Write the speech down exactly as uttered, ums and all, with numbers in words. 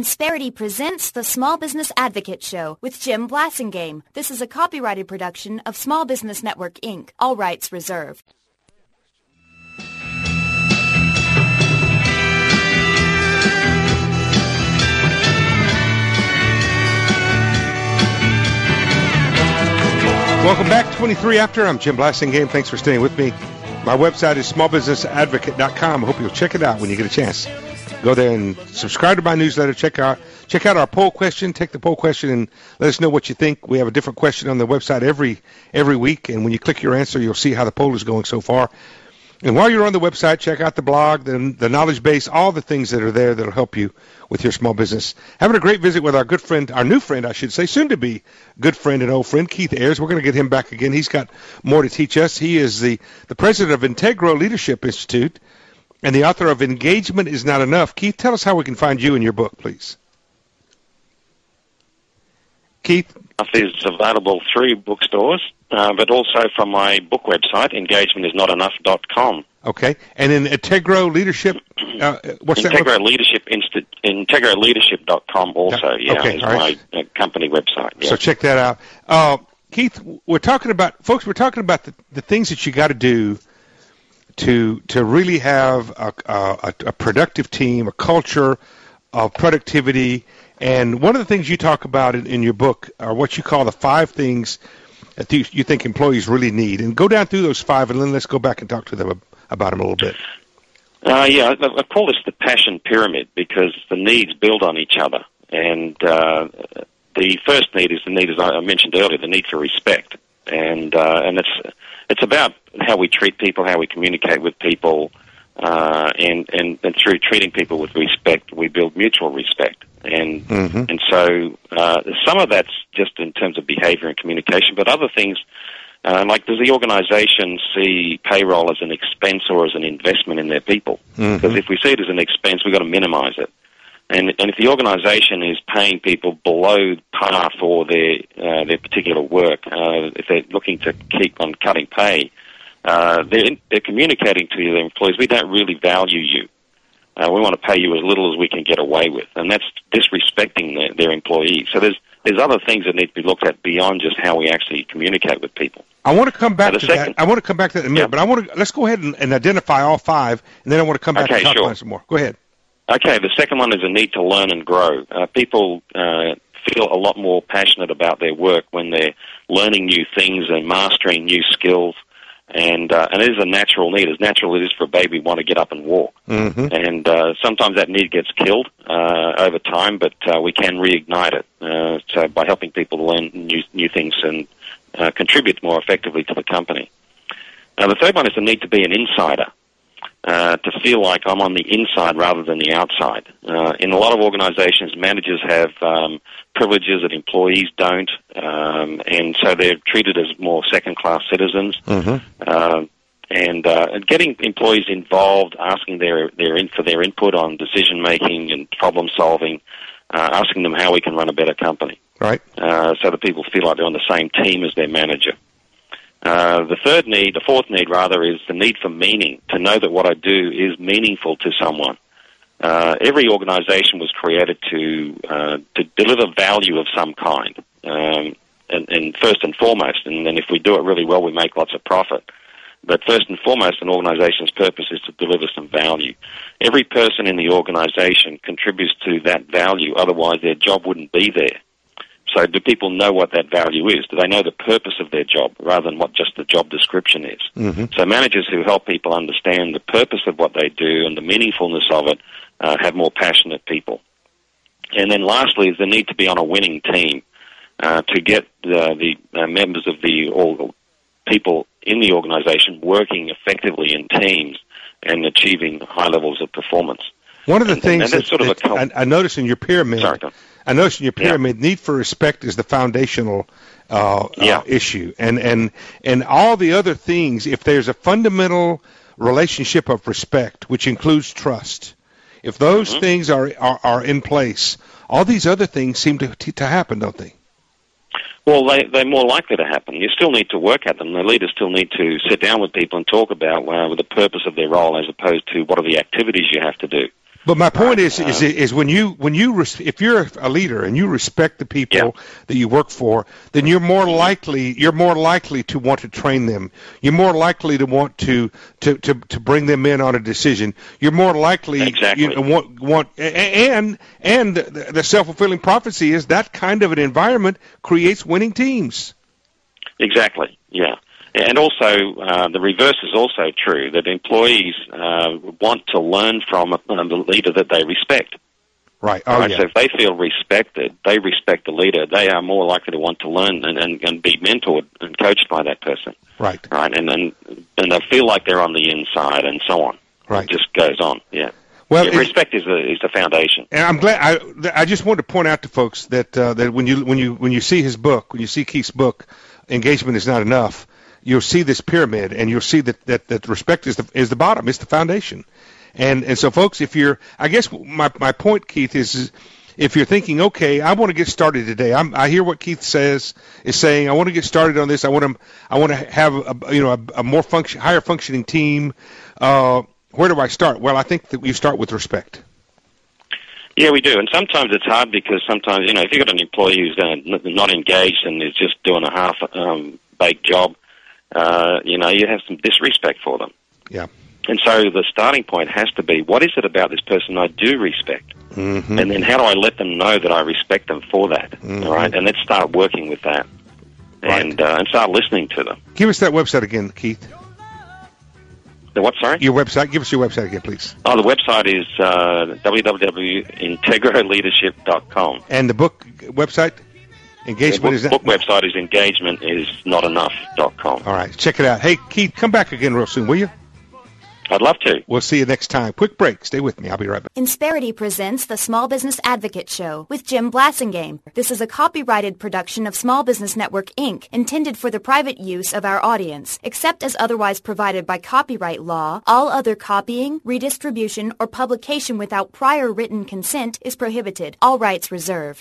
Insperity presents the Small Business Advocate Show with Jim Blasingame. This is a copyrighted production of Small Business Network, Incorporated. All rights reserved. Welcome back to twenty-three After. I'm Jim Blasingame. Thanks for staying with me. My website is small business advocate dot com. I hope you'll check it out when you get a chance. Go there and subscribe to my newsletter. Check out check out our poll question. Take the poll question and let us know what you think. We have a different question on the website every every week, and when you click your answer, you'll see how the poll is going so far. And while you're on the website, check out the blog, the, the knowledge base, all the things that are there that will help you with your small business. Having a great visit with our good friend, our new friend, I should say, soon to be good friend and old friend, Keith Ayers. We're going to get him back again. He's got more to teach us. He is the, the president of Integro Leadership Institute and the author of Engagement is Not Enough. Keith, tell us how we can find you in your book, please. Keith? Is available through bookstores, uh, but also from my book website, engagement is not enough dot com. Okay. And in Integro Leadership, uh, what's Integro that? Leadership Insti- Integro Leadership dot com also, yeah, okay, is right. my uh, company website. Yeah. So check that out. Uh, Keith, we're talking about, folks, we're talking about the, the things that you got to do to to really have a, a, a productive team, a culture of productivity. And one of the things you talk about in, in your book are what you call the five things that you, you think employees really need. And go down through those five, and then let's go back and talk to them about them a little bit. Uh, yeah, I, I call this the passion pyramid because the needs build on each other. And uh, the first need is the need, as I mentioned earlier, the need for respect. And uh, and it's it's about how we treat people, how we communicate with people, uh, and, and, and through treating people with respect, we build mutual respect. And mm-hmm. and so uh, some of that's just in terms of behavior and communication, but other things, uh, like does the organization see payroll as an expense or as an investment in their people? Mm-hmm. Because if we see it as an expense, we've got to minimize it. And and if the organization is paying people below par for their uh, their particular work, uh, if they're looking to keep on cutting pay, uh, they're, they're communicating to their employees, we don't really value you. Uh, we want to pay you as little as we can get away with, and that's disrespecting their, their employees. So there's there's other things that need to be looked at beyond just how we actually communicate with people. I want to come back uh, to second, that. I want to come back to that in a minute, yeah. but I want to let's go ahead and, and identify all five, and then I want to come back okay, and talk sure. about some more. Go ahead. Okay, the second one is a need to learn and grow. Uh, people uh, feel a lot more passionate about their work when they're learning new things and mastering new skills. And uh, and it is a natural need, as natural as it is for a baby to want to get up and walk. Mm-hmm. And uh, sometimes that need gets killed uh, over time, but uh, we can reignite it. Uh, so by helping people to learn new new things and uh, contribute more effectively to the company. Now, the third one is the need to be an insider, uh, to feel like I'm on the inside rather than the outside. Uh, in a lot of organizations, managers have um, privileges that employees don't, um, and so they're treated as more second-class citizens. Mm-hmm. Uh, and uh, getting employees involved, asking their their in, for their input on decision-making and problem-solving, uh, asking them how we can run a better company. Right. Uh, so that people feel like they're on the same team as their manager. Uh, the third need, the fourth need rather, is the need for meaning, to know that what I do is meaningful to someone. Uh, every organization was created to uh, to deliver value of some kind, um, and, and first and foremost, and then if we do it really well, we make lots of profit. But first and foremost, an organization's purpose is to deliver some value. Every person in the organization contributes to that value, otherwise their job wouldn't be there. So do people know what that value is? Do they know the purpose of their job rather than what just the job description is? Mm-hmm. So managers who help people understand the purpose of what they do and the meaningfulness of it uh, have more passionate people. And then lastly is the need to be on a winning team uh, to get uh, the uh, members of the or people in the organization working effectively in teams and achieving high levels of performance. One of the and, things and that, sort of that a, I, I noticed in your pyramid, sorry, I noticed in your pyramid, yeah. need for respect is the foundational uh, yeah. uh, issue, and and and all the other things. If there's a fundamental relationship of respect, which includes trust, if those mm-hmm. things are, are are in place, all these other things seem to to happen, don't they? Well, they, they're more likely to happen. You still need to work at them. The leaders still need to sit down with people and talk about uh, the purpose of their role as opposed to what are the activities you have to do. But my point Right, is, uh, is, is when you, when you, res- if you're a leader and you respect the people Yeah. that you work for, then you're more likely, you're more likely to want to train them. You're more likely to want to, to, to, to bring them in on a decision. You're more likely, Exactly. you know, want, want, and, and the the self-fulfilling prophecy is that kind of an environment creates winning teams. Exactly, yeah. And also, uh, the reverse is also true, that employees uh, want to learn from um, the leader that they respect. Right. Oh, right? yeah. So if they feel respected, they respect the leader, they are more likely to want to learn and, and, and be mentored and coached by that person. Right. Right, and then and they feel like they're on the inside and so on. Right. It just goes on, yeah. Well, Yeah, it- respect is the, is the foundation. And I'm glad. I I just wanted to point out to folks that uh, that when you when you when you see his book, when you see Keith's book, Engagement is Not Enough, you'll see this pyramid, and you'll see that that, that respect is the is the bottom, it's the foundation. And and so, folks, if you're, I guess my my point, Keith, is, is if you're thinking, okay, I want to get started today. I'm, I hear what Keith says is saying. I want to get started on this. I want to I want to have a, you know a, a more function, higher functioning team. Uh, where do I start? Well, I think that you start with respect. Yeah, we do, and sometimes it's hard because sometimes, you know, if you've got an employee who's uh, n- not engaged and is just doing a half-baked um, job, uh, you know, you have some disrespect for them. Yeah. And so the starting point has to be, what is it about this person I do respect? Mm-hmm. And then how do I let them know that I respect them for that? Mm-hmm. All right, and let's start working with that, Right. and uh, and start listening to them. Give us that website again, Keith. The what, sorry? Your website. Give us your website again, please. Oh, the website is uh, w w w dot integro leadership dot com. And the book website, engagement The book, is book website is engagement is not enough dot com. All right, check it out. Hey, Keith, come back again real soon, will you? I'd love to. We'll see you next time. Quick break. Stay with me. I'll be right back. Insperity presents the Small Business Advocate Show with Jim Blassingame. This is a copyrighted production of Small Business Network, Incorporated, intended for the private use of our audience. Except as otherwise provided by copyright law, all other copying, redistribution, or publication without prior written consent is prohibited. All rights reserved.